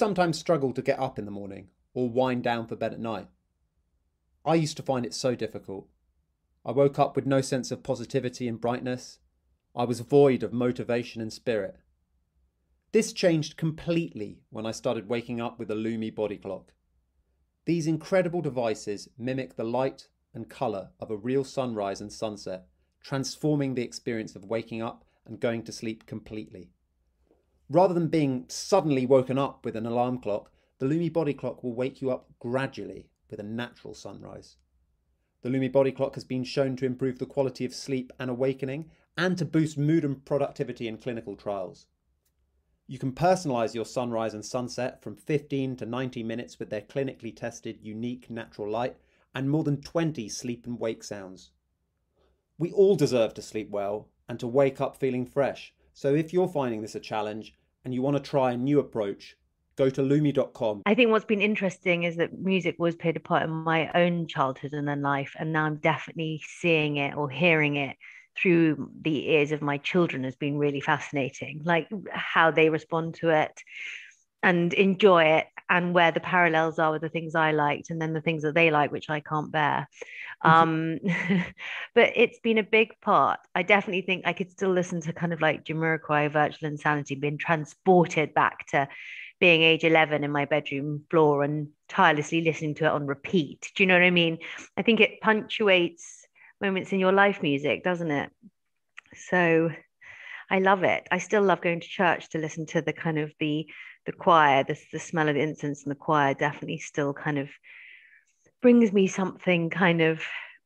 sometimes struggle to get up in the morning or wind down for bed at night? I used to find it so difficult. I woke up with no sense of positivity and brightness. I was void of motivation and spirit. This changed completely when I started waking up with a Lumi body clock. These incredible devices mimic the light and colour of a real sunrise and sunset, transforming the experience of waking up and going to sleep completely. Rather than being suddenly woken up with an alarm clock, the Lumi body clock will wake you up gradually with a natural sunrise. The Lumi body clock has been shown to improve the quality of sleep and awakening and to boost mood and productivity in clinical trials. You can personalise your sunrise and sunset from 15 to 90 minutes with their clinically tested unique natural light and more than 20 sleep and wake sounds. We all deserve to sleep well and to wake up feeling fresh. So if you're finding this a challenge and you want to try a new approach, go to lumi.com. I think what's been interesting is that music always played a part in my own childhood and then life, and now I'm definitely seeing it or hearing it through the ears of my children has been really fascinating, like how they respond to it and enjoy it, and where the parallels are with the things I liked and then the things that they like, which I can't bear. Um, but it's been a big part. I definitely think I could still listen to kind of like Jamiroquai, Virtual Insanity, being transported back to being age 11 in my bedroom floor and tirelessly listening to it on repeat. Do you know what I mean? I think it punctuates moments in your life music, doesn't it? So I love it. I still love going to church to listen to the kind of the choir, the smell of the incense and the choir definitely still kind of brings me something kind of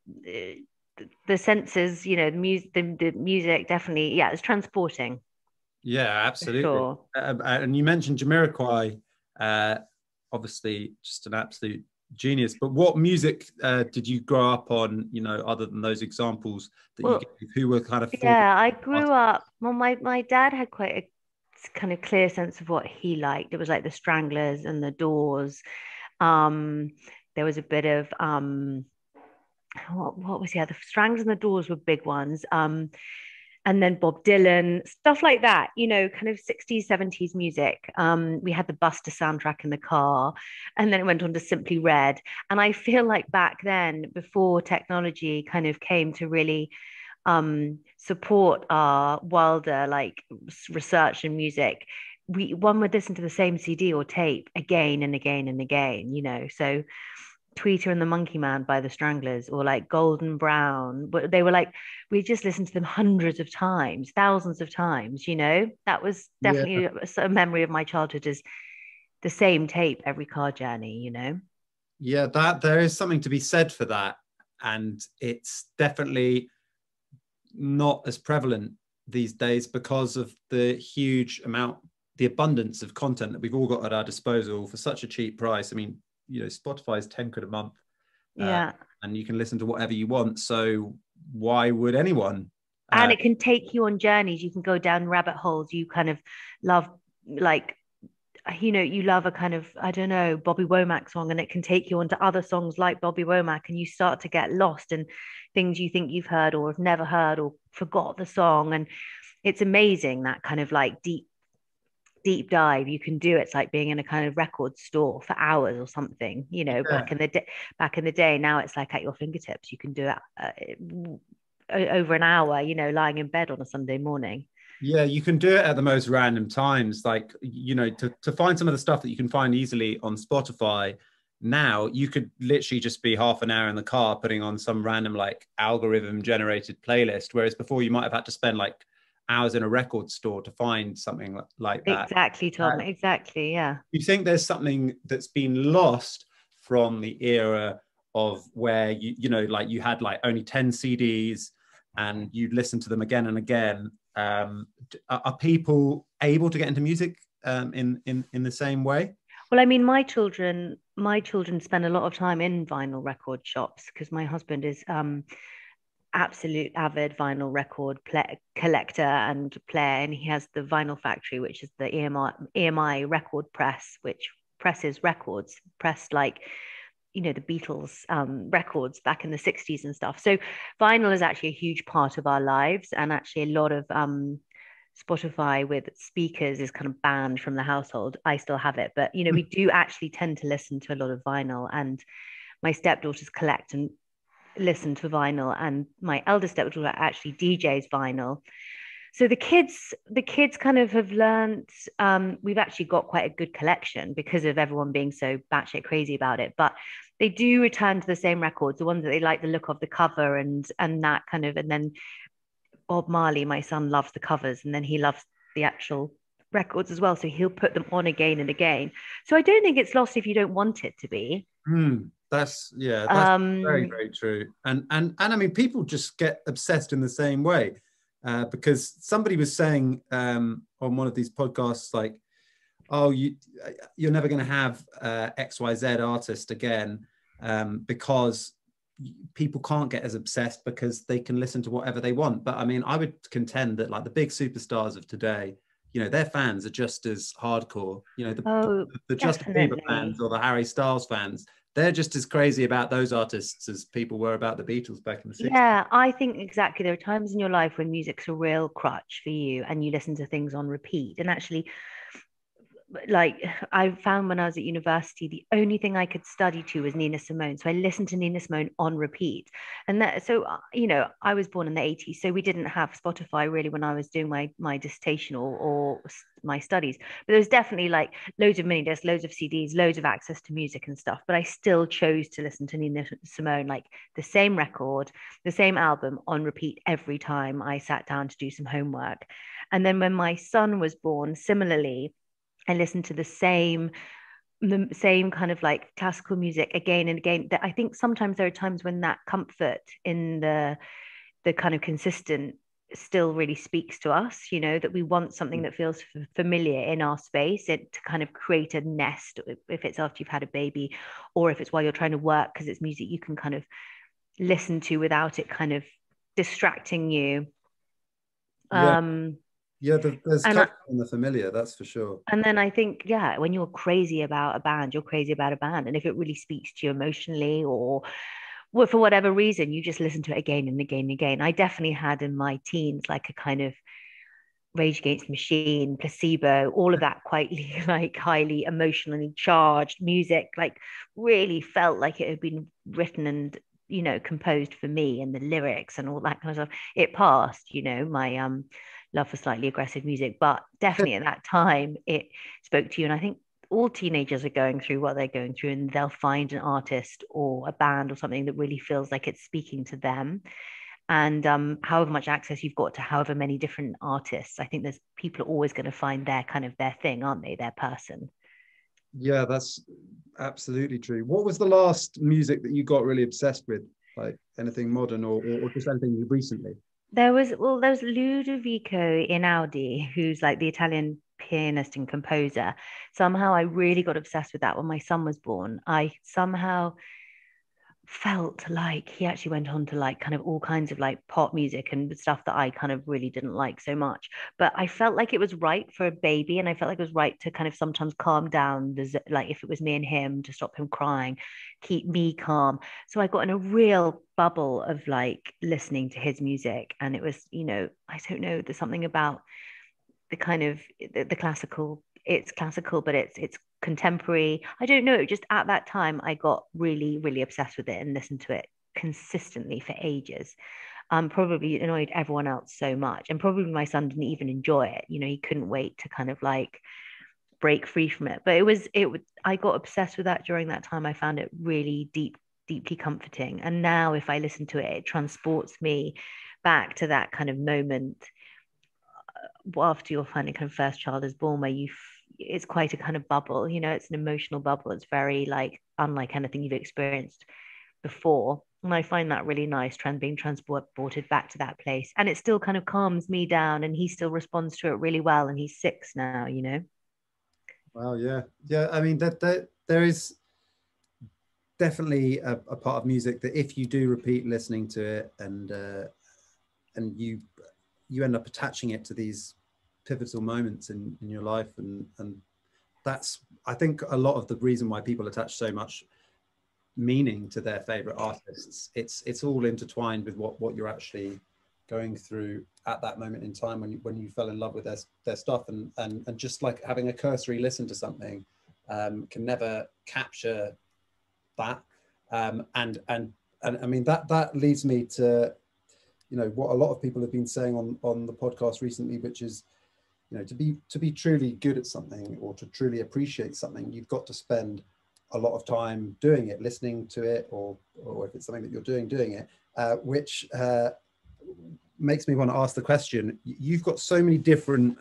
the senses, you know, the music definitely, yeah, it's transporting Yeah, for absolutely. sure. And you mentioned Jamiroquai, uh, obviously just an absolute genius. But what music did you grow up on, you know, other than those examples that you Well, gave, who were kind of for yeah, I grew up. Well, my dad had quite a kind of clear sense of what he liked. It was like the Stranglers and the Doors. Um, there was a bit of what was the Stranglers and the Doors were big ones. And then Bob Dylan, stuff like that, you know, kind of 60s, 70s music. We had the Buster soundtrack in the car, and then it went on to Simply Red. And I feel like back then, before technology kind of came to really support our wilder like research and music, one would listen to the same CD or tape again and again and again, you know. So Tweeter and the Monkey Man by the Stranglers, or like Golden Brown. But they were like, we just listened to them hundreds of times, thousands of times, you know? That was yeah, definitely a memory of my childhood is the same tape every car journey, you know? yeah, that there is something to be said for that. And it's definitely not as prevalent these days because of the huge amount, the abundance of content that we've all got at our disposal for such a cheap price. I mean, you know, Spotify is 10 quid a month, uh, Yeah. and you can listen to whatever you want. So why would anyone? And Uh, it can take you on journeys. You can go down rabbit holes. You kind of love, like, you know, you love a kind of, I don't know, Bobby Womack song, and it can take you onto other songs like Bobby Womack, and you start to get lost in things you think you've heard or have never heard or forgot the song. And it's amazing that kind of like deep dive you can do. It's like being in a kind of record store for hours or something, you know, yeah, back in the day. Now it's like at your fingertips. You can do it over an hour, you know, lying in bed on a Sunday morning. yeah, you can do it at the most random times. Like, you know, to find some of the stuff that you can find easily on Spotify now, you could literally just be half an hour in the car putting on some random like algorithm generated playlist. Whereas before you might have had to spend like hours in a record store to find something like that. Exactly, Tom. Exactly. Yeah. You think there's something that's been lost from the era of where you know, like you had like only 10 CDs and you'd listen to them again and again. Are people able to get into music in the same way? Well, I mean, my children spend a lot of time in vinyl record shops because my husband is absolute avid vinyl record collector and player, and he has the Vinyl Factory, which is the EMI record press, which presses records, pressed like, you know, the Beatles records back in the 60s and stuff. So vinyl is actually a huge part of our lives, and actually a lot of Spotify with speakers is kind of banned from the household. I still have it, but you know, we do actually tend to listen to a lot of vinyl, and my stepdaughters collect and listen to vinyl, and my eldest stepdaughter actually DJs vinyl. So the kids kind of have learned. We've actually got quite a good collection because of everyone being so batshit crazy about it. But they do return to the same records, the ones that they like the look of the cover and that kind of. And then Bob Marley, my son, loves the covers, and then he loves the actual records as well. So he'll put them on again and again. So I don't think it's lost if you don't want it to be. That's very, very true. And I mean, people just get obsessed in the same way. Because somebody was saying on one of these podcasts, like, oh, you're never going to have XYZ artist again because people can't get as obsessed because they can listen to whatever they want. But I mean, I would contend that like the big superstars of today, you know, their fans are just as hardcore. You know, the Justin Bieber fans or the Harry Styles fans, they're just as crazy about those artists as people were about the Beatles back in the 60s. Yeah, I think exactly. There are times in your life when music's a real crutch for you and you listen to things on repeat. And actually, like I found when I was at university, the only thing I could study to was Nina Simone. So I listened to Nina Simone on repeat. And that, so, you know, I was born in the 80s. So we didn't have Spotify really when I was doing my dissertation or my studies. But there was definitely like loads of mini discs, loads of CDs, loads of access to music and stuff. But I still chose to listen to Nina Simone, like the same record, the same album on repeat every time I sat down to do some homework. And then when my son was born, similarly, I listened to the same kind of like classical music again and again. That I think sometimes there are times when that comfort in the kind of consistent still really speaks to us, you know, that we want something that feels familiar in our space, it to kind of create a nest, if it's after you've had a baby or if it's while you're trying to work, because it's music you can kind of listen to without it kind of distracting you. Yeah, there's comfort in the familiar, that's for sure. And then I think, yeah, when you're crazy about a band, you're crazy about a band. And if it really speaks to you emotionally or well, for whatever reason, you just listen to it again and again and again. I definitely had in my teens like a kind of Rage Against the Machine, Placebo, all of that quite like highly emotionally charged music, like really felt like it had been written and, you know, composed for me, and the lyrics and all that kind of stuff. It passed, you know, my love for slightly aggressive music, but definitely at that time it spoke to you. And I think all teenagers are going through what they're going through, and they'll find an artist or a band or something that really feels like it's speaking to them. And however much access you've got to however many different artists, I think there's people are always going to find their kind of their thing, aren't they? Their person. Yeah, that's absolutely true. What was the last music that you got really obsessed with? Like anything modern or just anything recently? There was Ludovico Einaudi, who's like the Italian pianist and composer. Somehow I really got obsessed with that when my son was born. I somehow felt like he actually went on to like kind of all kinds of like pop music and stuff that I kind of really didn't like so much. But I felt like it was right for a baby, and I felt like it was right to kind of sometimes calm down like if it was me and him, to stop him crying, keep me calm. So I got in a real bubble of like listening to his music, and it was, you know, I don't know, there's something about the kind of the classical, it's classical but it's contemporary. I don't know, just at that time I got really really obsessed with it and listened to it consistently for ages. Probably annoyed everyone else so much, and probably my son didn't even enjoy it, you know, he couldn't wait to kind of like break free from it. But I got obsessed with that during that time. I found it really deeply comforting, and now if I listen to it, it transports me back to that kind of moment after your kind of first child is born, where it's quite a kind of bubble, you know, it's an emotional bubble. It's very like unlike anything you've experienced before. And I find that really nice, being transported back to that place. And it still kind of calms me down, and he still responds to it really well. And he's 6 now, you know. Wow, yeah. Yeah, I mean, that there is definitely a part of music that if you do repeat listening to it and you end up attaching it to these pivotal moments in your life, and that's, I think, a lot of the reason why people attach so much meaning to their favorite artists. It's all intertwined with what you're actually going through at that moment in time when you fell in love with their stuff, and just like having a cursory listen to something can never capture that. And I mean that leads me to, you know, what a lot of people have been saying on the podcast recently, which is, you know, to be truly good at something or to truly appreciate something, you've got to spend a lot of time doing it, listening to it, or if it's something that you're doing it, which makes me want to ask the question. You've got so many different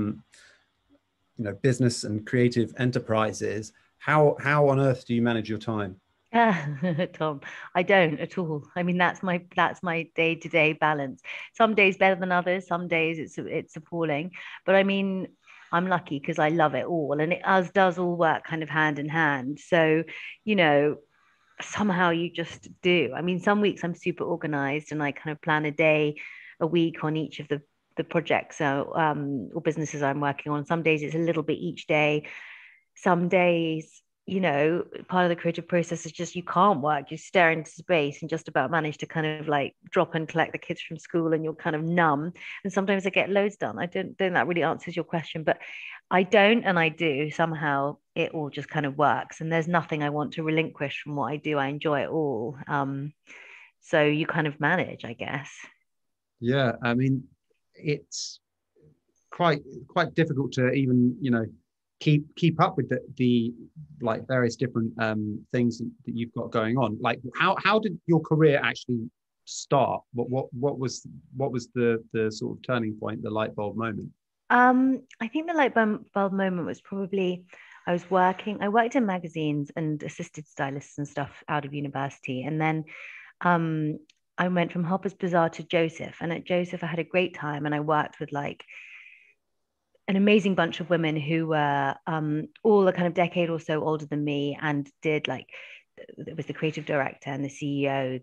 you know, business and creative enterprises. How on earth do you manage your time? Tom, I don't at all. I mean, that's my day-to-day balance. Some days better than others. Some days it's appalling. But I mean, I'm lucky because I love it all, and it as does all work kind of hand in hand. So, you know, somehow you just do. I mean, some weeks I'm super organized and I kind of plan a day, a week on each of the projects or businesses I'm working on. Some days it's a little bit each day. Some days, you know, part of the creative process is just you can't work, you stare into space and just about manage to kind of like drop and collect the kids from school and you're kind of numb. And sometimes I get loads done. I don't think that really answers your question, but I don't and I do. Somehow it all just kind of works. And there's nothing I want to relinquish from what I do. I enjoy it all. So you kind of manage, I guess. Yeah, I mean, it's quite difficult to even, you know, keep up with the like various different things that you've got going on. Like how did your career actually start? What was the sort of turning point, the light bulb moment? I think the light bulb moment was probably I worked in magazines and assisted stylists and stuff out of university, and then I went from Harper's Bazaar to Joseph, and at Joseph I had a great time, and I worked with like an amazing bunch of women who were all a kind of decade or so older than me, and did like it was the creative director and the CEO,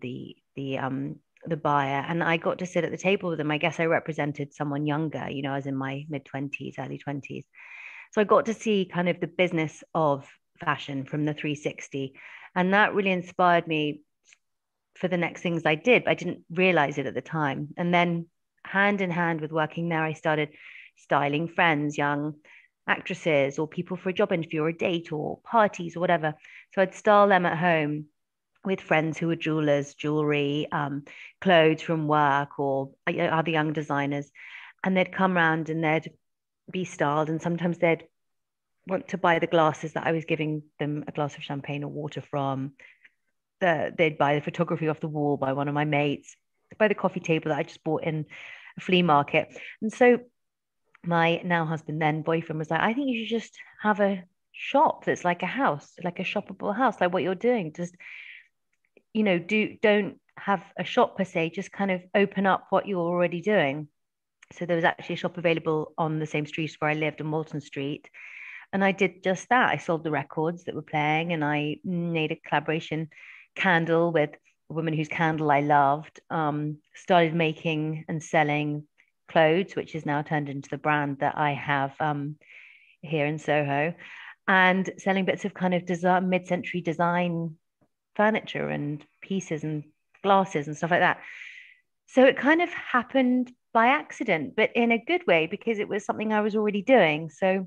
the buyer, and I got to sit at the table with them. I guess I represented someone younger, you know, I was in my mid-20s, early 20s. So I got to see kind of the business of fashion from the 360. And that really inspired me for the next things I did, but I didn't realize it at the time. And then hand in hand with working there, I started styling friends, young actresses or people for a job interview or a date or parties or whatever. So I'd style them at home with friends who were jewelers, jewelry, clothes from work or other young designers. And they'd come around and they'd be styled. And sometimes they'd want to buy the glasses that I was giving them a glass of champagne or water from. They'd buy the photography off the wall by one of my mates, by the coffee table that I just bought in a flea market. And so my now husband, then boyfriend, was like, I think you should just have a shop that's like a house, like a shoppable house, like what you're doing. Just, you know, don't have a shop per se, just kind of open up what you're already doing. So there was actually a shop available on the same street where I lived, on Walton Street. And I did just that. I sold the records that were playing, and I made a collaboration candle with a woman whose candle I loved. Started making and selling clothes, which is now turned into the brand that I have here in Soho, and selling bits of kind of design, mid-century design furniture and pieces and glasses and stuff like that. So it kind of happened by accident, but in a good way, because it was something I was already doing. So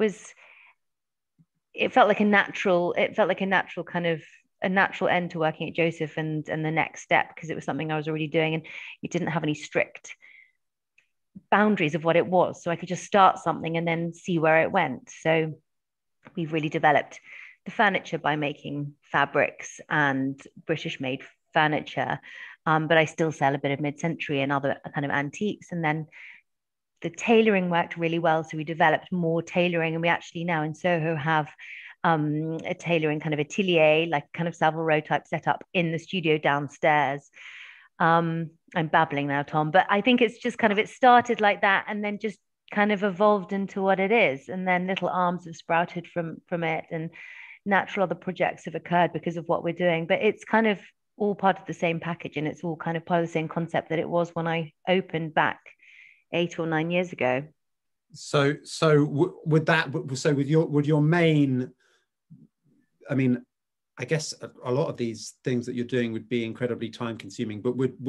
it felt like a natural kind of a natural end to working at Joseph, and the next step, because it was something I was already doing, and it didn't have any strict boundaries of what it was. So I could just start something and then see where it went. So we've really developed the furniture by making fabrics and British made furniture. But I still sell a bit of mid-century and other kind of antiques. And then the tailoring worked really well. So we developed more tailoring, and we actually now in Soho have a tailoring kind of atelier, like kind of Savile Row type setup in the studio downstairs. I'm babbling now, Tom, but I think it's just kind of, it started like that and then just kind of evolved into what it is. And then little arms have sprouted from it, and natural other projects have occurred because of what we're doing. But it's kind of all part of the same package, and it's all kind of part of the same concept that it was when I opened back 8 or 9 years ago. So with your main, I mean, I guess a lot of these things that you're doing would be incredibly time consuming, but would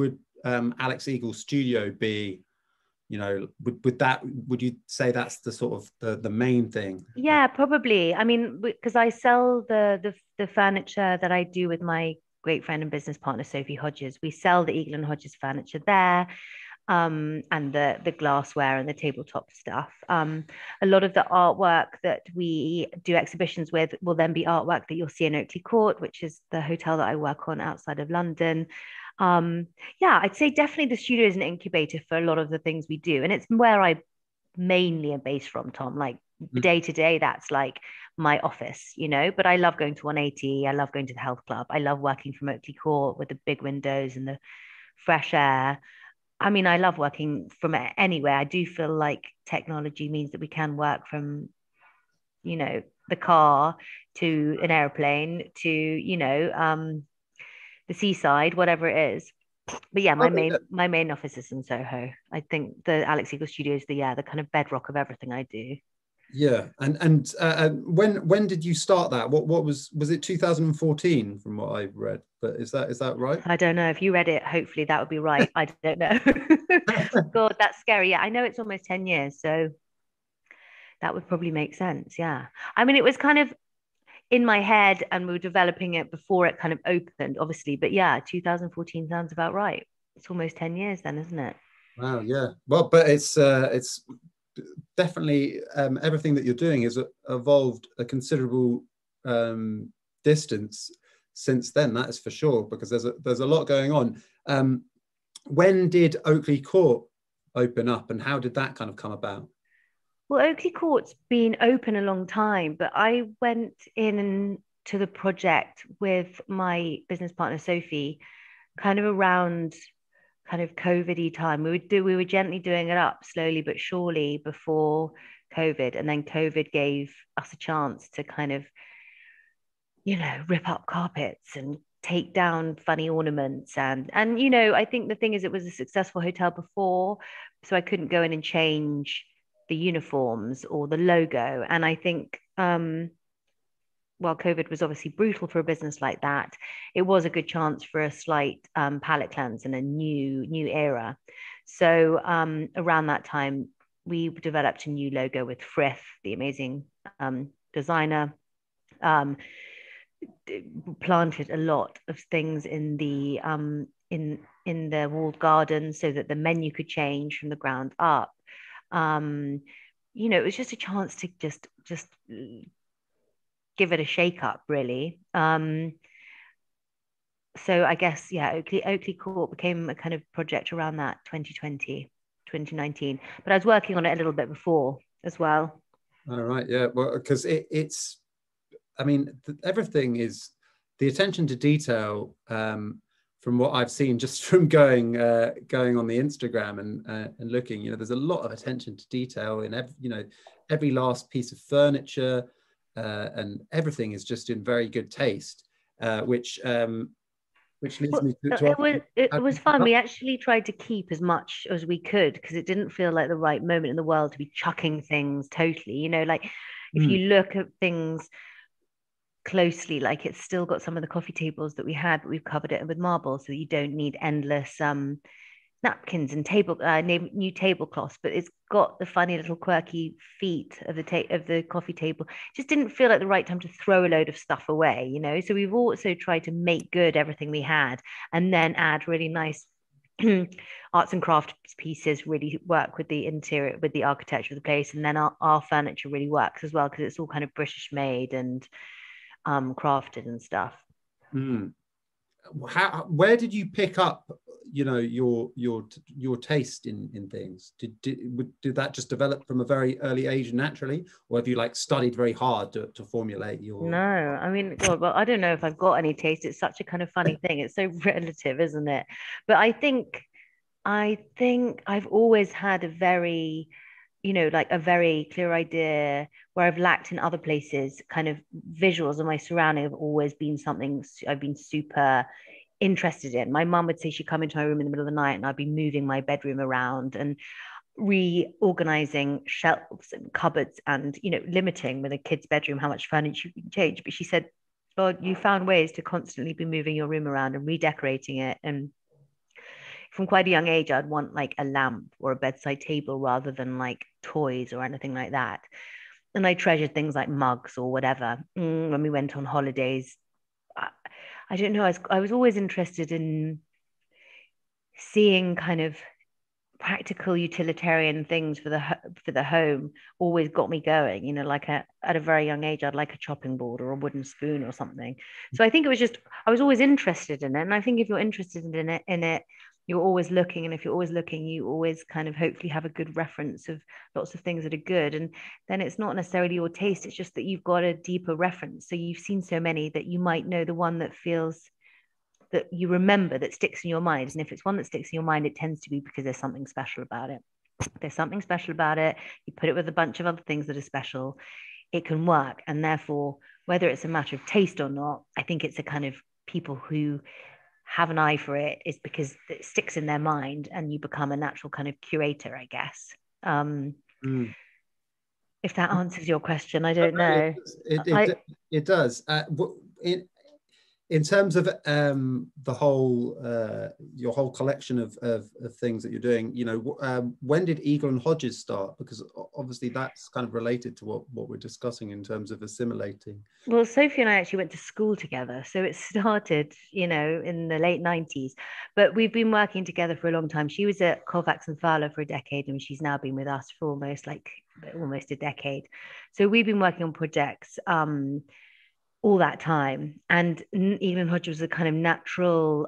Alex Eagle studio be, you know, would you say that's the sort of the main thing? Yeah, probably. I mean, because I sell the furniture that I do with my great friend and business partner Sophie Hodges. We sell the Eagle and Hodges furniture there, and the glassware and the tabletop stuff. A lot of the artwork that we do exhibitions with will then be artwork that you'll see in Oakley Court, which is the hotel that I work on outside of London. Yeah, I'd say definitely the studio is an incubator for a lot of the things we do, and it's where I mainly am based from, Tom. Like day to day, that's like my office, you know. But I love going to 180. I love going to the health club. I love working from Oakley Court with the big windows and the fresh air. I mean, I love working from anywhere. I do feel like technology means that we can work from, you know, the car to an airplane to, you know, the seaside, whatever it is. But yeah, my main office is in Soho. I think the Alex Eagle Studio is the kind of bedrock of everything I do. Yeah, and when did you start that? What was it 2014 from what I read? But is that right? I don't know. If you read it, hopefully that would be right. I don't know. God, that's scary. Yeah, I know it's almost 10 years, so that would probably make sense. Yeah. I mean, it was kind of in my head and we were developing it before it kind of opened, obviously. But yeah, 2014 sounds about right. It's almost 10 years then, isn't it? Wow, yeah. Well, but it's definitely everything that you're doing has evolved a considerable distance since then. That is for sure, because there's a lot going on. When did Oakley Court open up, and how did that kind of come about? Well, Oakley Court's been open a long time, but I went in to the project with my business partner Sophie, kind of around kind of COVID-y time. We were gently doing it up slowly but surely before COVID, and then COVID gave us a chance to kind of, you know, rip up carpets and take down funny ornaments and you know, I think the thing is it was a successful hotel before, so I couldn't go in and change the uniforms or the logo. And I think while COVID was obviously brutal for a business like that, it was a good chance for a slight palette cleanse and a new era. So around that time, we developed a new logo with Frith, the amazing designer. Planted a lot of things in the in the walled garden so that the menu could change from the ground up. You know, it was just a chance to just give it a shake up, really. So I guess, yeah, Oakley Court became a kind of project around that 2020, 2019. But I was working on it a little bit before as well. All right, yeah. Well, because it's, I mean, everything is the attention to detail. From what I've seen, just from going on the Instagram and looking, you know, there's a lot of attention to detail in every last piece of furniture, and everything is just in very good taste, which leads me to it was fun. We actually tried to keep as much as we could because it didn't feel like the right moment in the world to be chucking things totally. You know, like if you look at things closely, like it's still got some of the coffee tables that we had, but we've covered it with marble so that you don't need endless napkins and new tablecloths, but it's got the funny little quirky feet of the coffee table. Just didn't feel like the right time to throw a load of stuff away, you know. So we've also tried to make good everything we had and then add really nice arts and crafts pieces, really work with the interior, with the architecture of the place, and then our furniture really works as well because it's all kind of British made and crafted and stuff. Where did you pick up, you know, your taste in things? Did that just develop from a very early age naturally, or have you like studied very hard to formulate your? No, I mean, God, well, I don't know if I've got any taste. It's such a kind of funny thing. It's so relative, isn't it? But I think I've always had a very, you know, like a very clear idea where I've lacked in other places. Kind of visuals and my surrounding have always been something I've been super interested in. My mum would say she'd come into my room in the middle of the night and I'd be moving my bedroom around and reorganizing shelves and cupboards and, you know, limiting with a kid's bedroom how much furniture you can change. But she said, oh, you found ways to constantly be moving your room around and redecorating it. And from quite a young age, I'd want like a lamp or a bedside table rather than like toys or anything like that. And I treasured things like mugs or whatever. When we went on holidays, I, I don't know, I was always interested in seeing kind of practical utilitarian things for the home. Always got me going, you know, like at a very young age I'd like a chopping board or a wooden spoon or something. So I think it was just, I was always interested in it, and I think if you're interested in it, you're always looking, and if you're always looking, you always kind of hopefully have a good reference of lots of things that are good. And then it's not necessarily your taste, it's just that you've got a deeper reference, so you've seen so many that you might know the one that feels, that you remember, that sticks in your mind. And if it's one that sticks in your mind, it tends to be because there's something special about it. There's something special about it. You put it with a bunch of other things that are special, it can work. And therefore, whether it's a matter of taste or not, I think it's a kind of people who have an eye for it is because it sticks in their mind and you become a natural kind of curator, I guess. If that answers your question, I don't know. It does. In terms of the whole your whole collection of things that you're doing, you know, when did Eagle and Hodges start? Because obviously that's kind of related to what we're discussing in terms of assimilating. Well, Sophie and I actually went to school together, so it started, you know, in the late 90s, but we've been working together for a long time. She was at Colfax and Fowler for a decade, and she's now been with us for almost a decade. So we've been working on projects all that time. And Eagle and Hodges was a kind of natural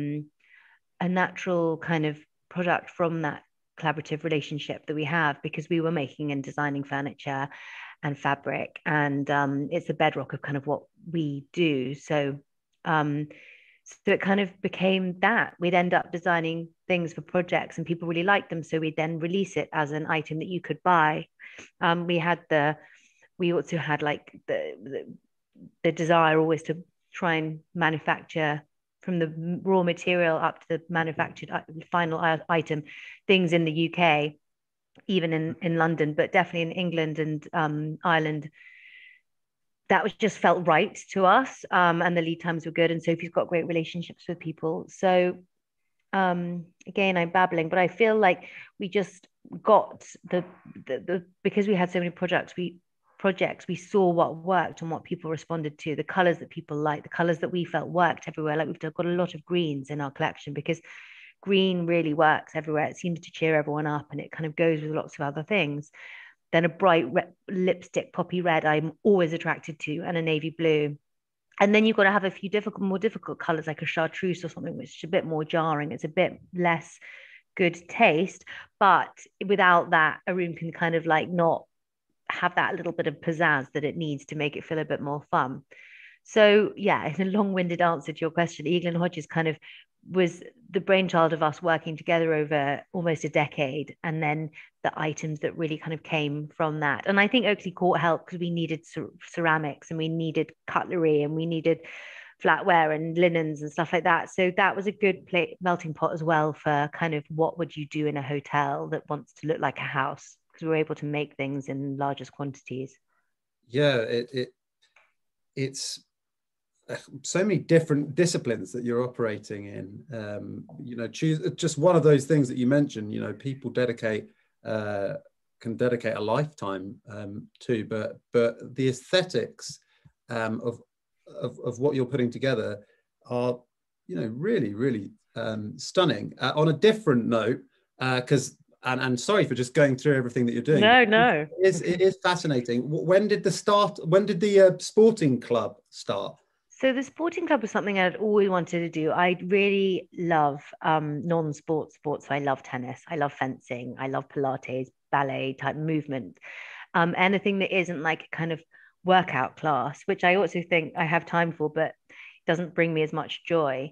kind of product from that collaborative relationship that we have, because we were making and designing furniture and fabric, and it's the bedrock of kind of what we do. So it kind of became that we'd end up designing things for projects and people really liked them, so we'd then release it as an item that you could buy. We also had like the desire always to try and manufacture from the raw material up to the manufactured final item things in the UK, even in London, but definitely in England and Ireland. That was just felt right to us, and the lead times were good, and Sophie's got great relationships with people. So again, I'm babbling, but I feel like we just got the because we had so many projects, we saw what worked and what people responded to, the colors that people liked, the colors that we felt worked everywhere. Like we've got a lot of greens in our collection because green really works everywhere. It seems to cheer everyone up, and it kind of goes with lots of other things. Then a bright lipstick poppy red I'm always attracted to, and a navy blue. And then you've got to have a few more difficult colors like a chartreuse or something, which is a bit more jarring. It's a bit less good taste, but without that, a room can kind of like not have that little bit of pizzazz that it needs to make it feel a bit more fun. So yeah, in a long-winded answer to your question, Eagle and Hodges kind of was the brainchild of us working together over almost a decade, and then the items that really kind of came from that. And I think Oakley Court helped because we needed ceramics, and we needed cutlery, and we needed flatware and linens and stuff like that. So that was a good melting pot as well for kind of what would you do in a hotel that wants to look like a house, because we were able to make things in largest quantities. Yeah, it's so many different disciplines that you're operating in. You know, choose just one of those things that you mentioned. You know, people can dedicate a lifetime to, but the aesthetics of what you're putting together are, you know, really, really stunning. On a different note, because and sorry for just going through everything that you're doing. No. It is fascinating. When did the sporting club start? So the sporting club was something I'd always wanted to do. I really love non-sport sports. So I love tennis, I love fencing, I love Pilates, ballet type movement. Anything that isn't like a kind of workout class, which I also think I have time for, but doesn't bring me as much joy.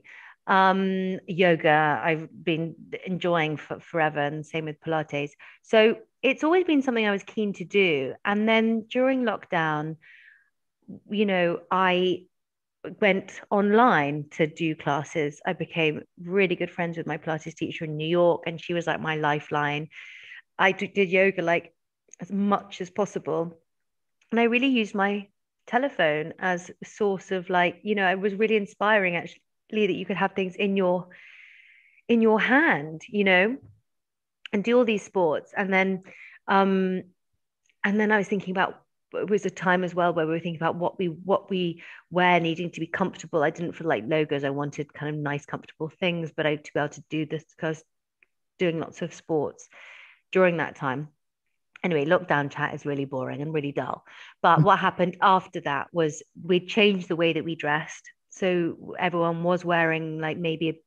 Yoga, I've been enjoying for forever, and same with Pilates. So it's always been something I was keen to do. And then during lockdown, you know, I went online to do classes. I became really good friends with my Pilates teacher in New York, and she was like my lifeline. I did yoga like as much as possible, and I really used my telephone as a source of, like, you know, it was really inspiring actually that you could have things in your in your hand, you know, and do all these sports. Um, and then I was thinking about, it was a time as well where we were thinking about what we wear needing to be comfortable. I didn't feel like logos. I wanted kind of nice, comfortable things, but to be able to do this because doing lots of sports during that time. Anyway, lockdown chat is really boring and really dull. But what happened after that was we changed the way that we dressed. So everyone was wearing like maybe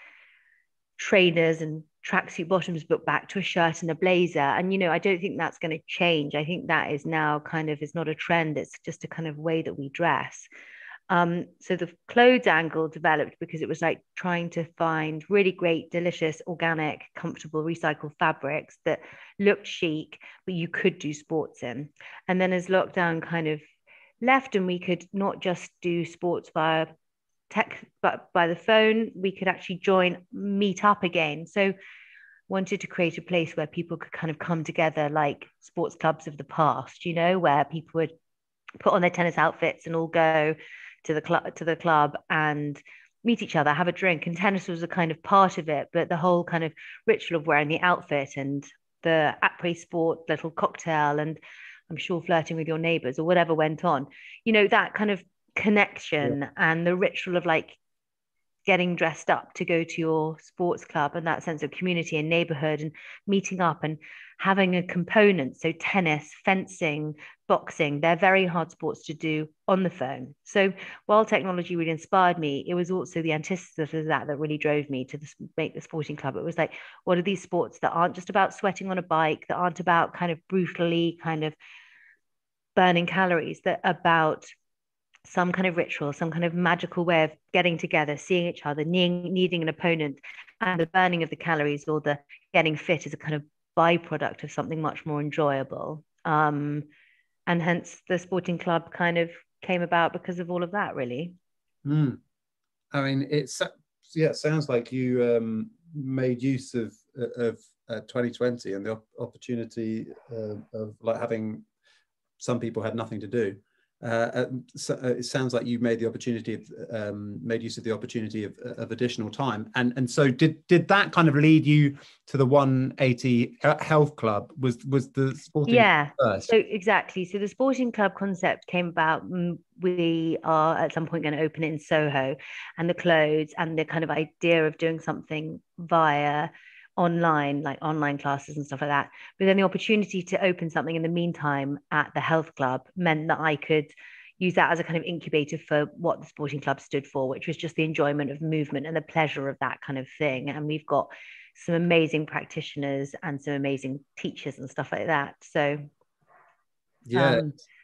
trainers and tracksuit bottoms, but back to a shirt and a blazer. And you know, I don't think that's going to change. I think that is now kind of, it's not a trend. It's just a kind of way that we dress. So the clothes angle developed because it was like trying to find really great, delicious, organic, comfortable, recycled fabrics that looked chic, but you could do sports in. And then as lockdown kind of left and we could not just do sports via tech, but by the phone, we could actually meet up again. So wanted to create a place where people could kind of come together like sports clubs of the past, you know, where people would put on their tennis outfits and all go to the club and meet each other, have a drink. And tennis was a kind of part of it, but the whole kind of ritual of wearing the outfit and the après sport little cocktail and I'm sure flirting with your neighbors or whatever went on, you know, that kind of connection and the ritual of like getting dressed up to go to your sports club and that sense of community and neighborhood and meeting up and having a component. So tennis, fencing, boxing, they're very hard sports to do on the phone. So while technology really inspired me, it was also the antithesis of that that really drove me to make the sporting club. It was like, what are these sports that aren't just about sweating on a bike, that aren't about kind of brutally kind of burning calories, that are about some kind of ritual, some kind of magical way of getting together, seeing each other, needing an opponent, and the burning of the calories or the getting fit is a kind of byproduct of something much more enjoyable. And hence the sporting club kind of came about because of all of that, really. Mm. I mean, it sounds like you made use of 2020 and the opportunity of like having some people had nothing to do. So it sounds like you made the opportunity of made use of the opportunity of additional time, and so did that kind of lead you to the 180 Health Club? Was the sporting first? So exactly. So the sporting club concept came about. We are at some point going to open it in Soho, and the clothes and the kind of idea of doing something via online, like online classes and stuff like that. But then the opportunity to open something in the meantime at the health club meant that I could use that as a kind of incubator for what the sporting club stood for, which was just the enjoyment of movement and the pleasure of that kind of thing. And we've got some amazing practitioners and some amazing teachers and stuff like that. So yeah.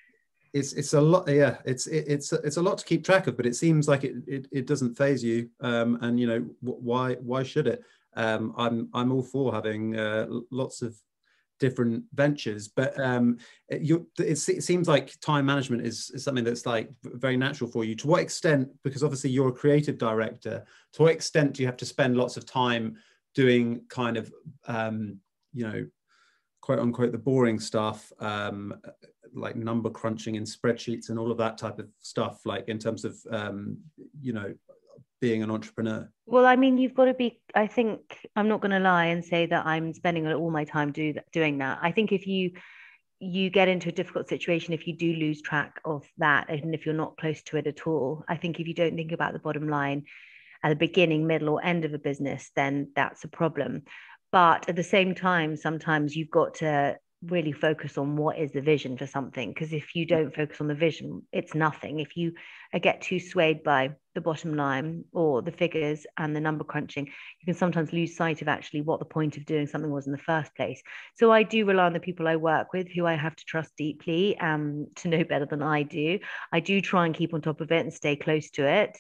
It's a lot. Yeah, it's a lot to keep track of, but it seems like it doesn't phase you. And you know, why should it? I'm all for having lots of different ventures, but it seems like time management is something that's like very natural for you. To what extent, because obviously you're a creative director, to what extent do you have to spend lots of time doing kind of you know, quote unquote the boring stuff, like number crunching in spreadsheets and all of that type of stuff, like in terms of you know, being an entrepreneur? Well, I mean, you've got to be, I think, I'm not going to lie and say that I'm spending all my time doing that. I think if you get into a difficult situation, if you do lose track of that, and if you're not close to it at all, I think if you don't think about the bottom line at the beginning, middle, or end of a business, then that's a problem. But at the same time, sometimes you've got to really focus on what is the vision for something. Because if you don't focus on the vision, it's nothing. If you get too swayed by the bottom line or the figures and the number crunching, you can sometimes lose sight of actually what the point of doing something was in the first place. So I do rely on the people I work with, who I have to trust deeply, to know better than I do. I do try and keep on top of it and stay close to it.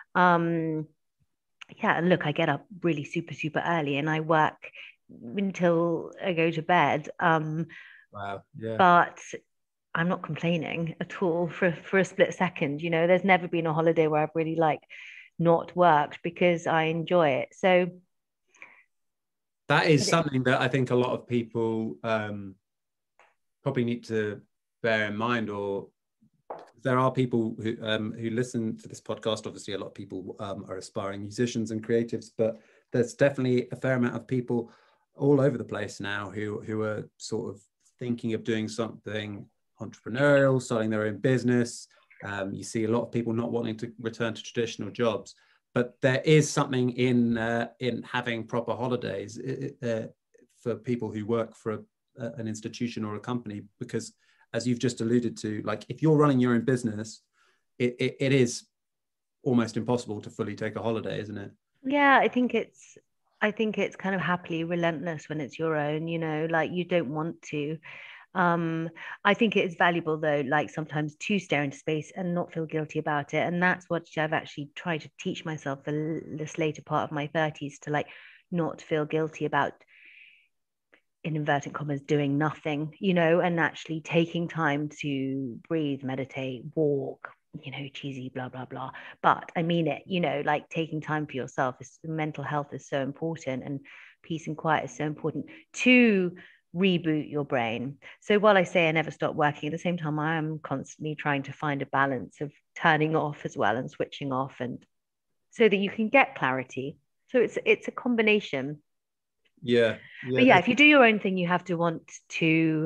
Yeah, and look, I get up really super, super early and I work until I go to bed. Wow. Yeah. But I'm not complaining at all for a split second. You know, there's never been a holiday where I've really like not worked because I enjoy it. So that is something that I think a lot of people probably need to bear in mind, or there are people who listen to this podcast. Obviously, a lot of people are aspiring musicians and creatives, but there's definitely a fair amount of people all over the place now who are sort of thinking of doing something entrepreneurial, starting their own business. You see a lot of people not wanting to return to traditional jobs, but there is something in having proper holidays for people who work for an institution or a company, because as you've just alluded to, like if you're running your own business, it is almost impossible to fully take a holiday, isn't it? Yeah, I think it's kind of happily relentless when it's your own, you know, like you don't want to. I think it is valuable though, like sometimes to stare into space and not feel guilty about it. And that's what I've actually tried to teach myself this later part of my 30s, to like not feel guilty about, in inverted commas, doing nothing, you know, and actually taking time to breathe, meditate, walk, you know, cheesy, blah, blah, blah. But I mean it, you know, like taking time for yourself is, mental health is so important, and peace and quiet is so important to reboot your brain. So while I say I never stop working, at the same time, I am constantly trying to find a balance of turning off as well and switching off, and so that you can get clarity. So it's a combination. Yeah, But yeah, if you do your own thing, you have to want to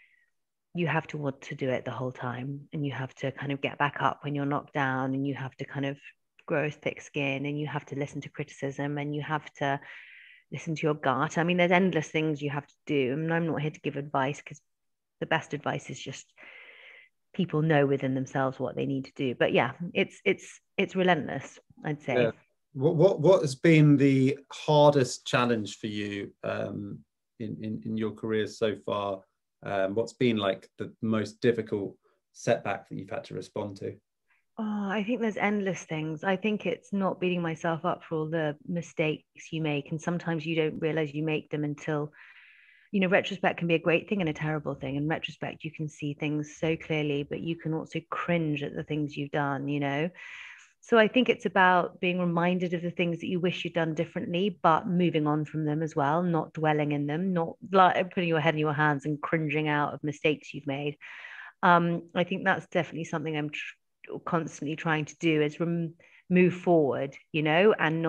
do it the whole time, and you have to kind of get back up when you're knocked down, and you have to kind of grow thick skin, and you have to listen to criticism, and you have to listen to your gut. I mean, there's endless things you have to do, and I'm not here to give advice, because the best advice is just people know within themselves what they need to do. But yeah, it's relentless, I'd say. Yeah. What has been the hardest challenge for you in your career so far? What's been like the most difficult setback that you've had to respond to? Oh, I think there's endless things. I think it's not beating myself up for all the mistakes you make. And sometimes you don't realize you make them until, you know, retrospect can be a great thing and a terrible thing. In retrospect, you can see things so clearly, but you can also cringe at the things you've done, you know? So I think it's about being reminded of the things that you wish you'd done differently, but moving on from them as well, not dwelling in them, not like putting your head in your hands and cringing out of mistakes you've made. I think that's definitely something I'm constantly trying to do, is move forward, you know, and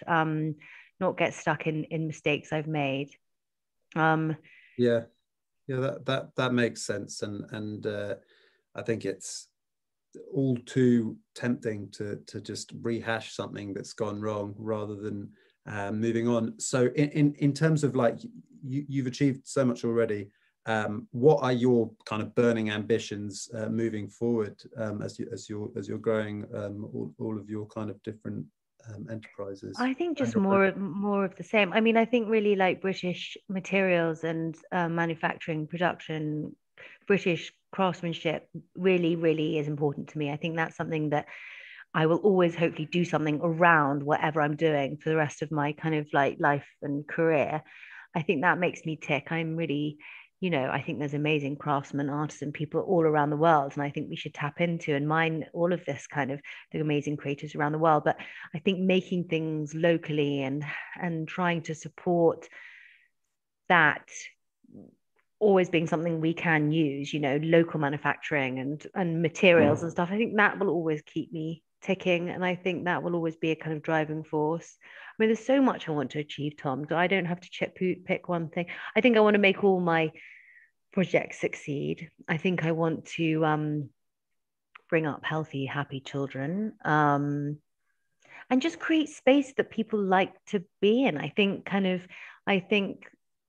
not get stuck in mistakes I've made. Yeah, that makes sense, and I think it's all too tempting to just rehash something that's gone wrong rather than moving on. So in terms of like you've achieved so much already, what are your kind of burning ambitions moving forward as you're growing all of your kind of different enterprises? I think just more of the same. I mean, I think really like British materials and manufacturing, production, British craftsmanship really, really is important to me. I think that's something that I will always hopefully do something around whatever I'm doing for the rest of my kind of like life and career. I think that makes me tick. I'm really, you know, I think there's amazing craftsmen, artists, and people all around the world. And I think we should tap into and mine all of this kind of the amazing creators around the world. But I think making things locally and trying to support that always being something we can use, you know, local manufacturing and materials and stuff. I think that will always keep me ticking, and I think that will always be a kind of driving force. I mean, there's so much I want to achieve, Tom. I don't have to pick one thing. I think I want to make all my projects succeed. I think I want to bring up healthy, happy children, and just create space that people like to be in. I think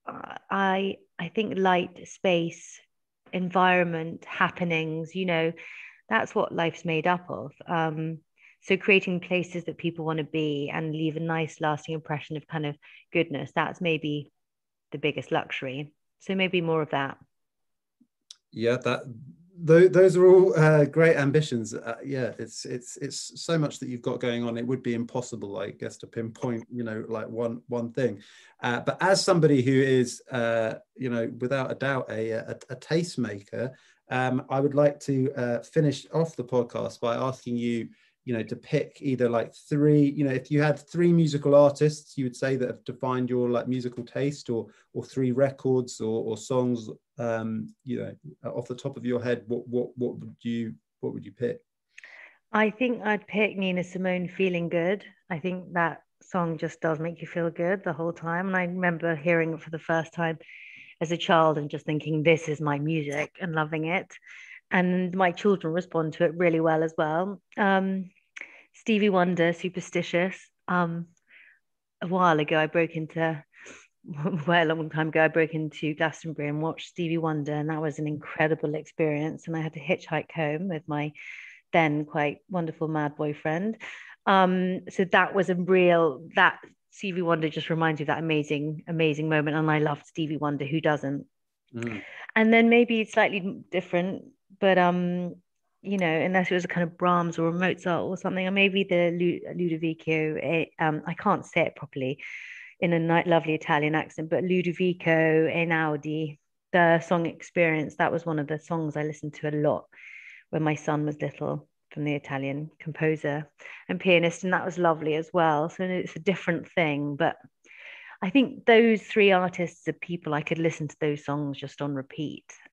I think light, space, environment, happenings, you know, that's what life's made up of. So creating places that people want to be and leave a nice lasting impression of kind of goodness, that's maybe the biggest luxury. So maybe more of that. Yeah, those are all great ambitions. Yeah, it's so much that you've got going on. It would be impossible, I guess, to pinpoint, you know, like one thing. But as somebody who is, you know, without a doubt a tastemaker, I would like to finish off the podcast by asking you, you know, to pick either like three, you know, if you had three musical artists you would say that have defined your like musical taste, or three records or songs, you know, off the top of your head, what would you pick? I think I'd pick Nina Simone, Feeling Good. I think that song just does make you feel good the whole time. And I remember hearing it for the first time as a child and just thinking, this is my music, and loving it. And my children respond to it really well as well. Stevie Wonder, Superstitious. A while ago, I broke into, well, a long time ago, I broke into Glastonbury and watched Stevie Wonder, and that was an incredible experience. And I had to hitchhike home with my then quite wonderful mad boyfriend. So that was that Stevie Wonder just reminds you of that amazing, amazing moment. And I loved Stevie Wonder, who doesn't? And then maybe it's slightly different, but unless it was a kind of Brahms or a Mozart or something, or maybe the Ludovico, I can't say it properly in a lovely Italian accent, but Ludovico Einaudi, the song Experience, that was one of the songs I listened to a lot when my son was little, from the Italian composer and pianist, and that was lovely as well. So it's a different thing, but I think those three artists are people I could listen to those songs just on repeat.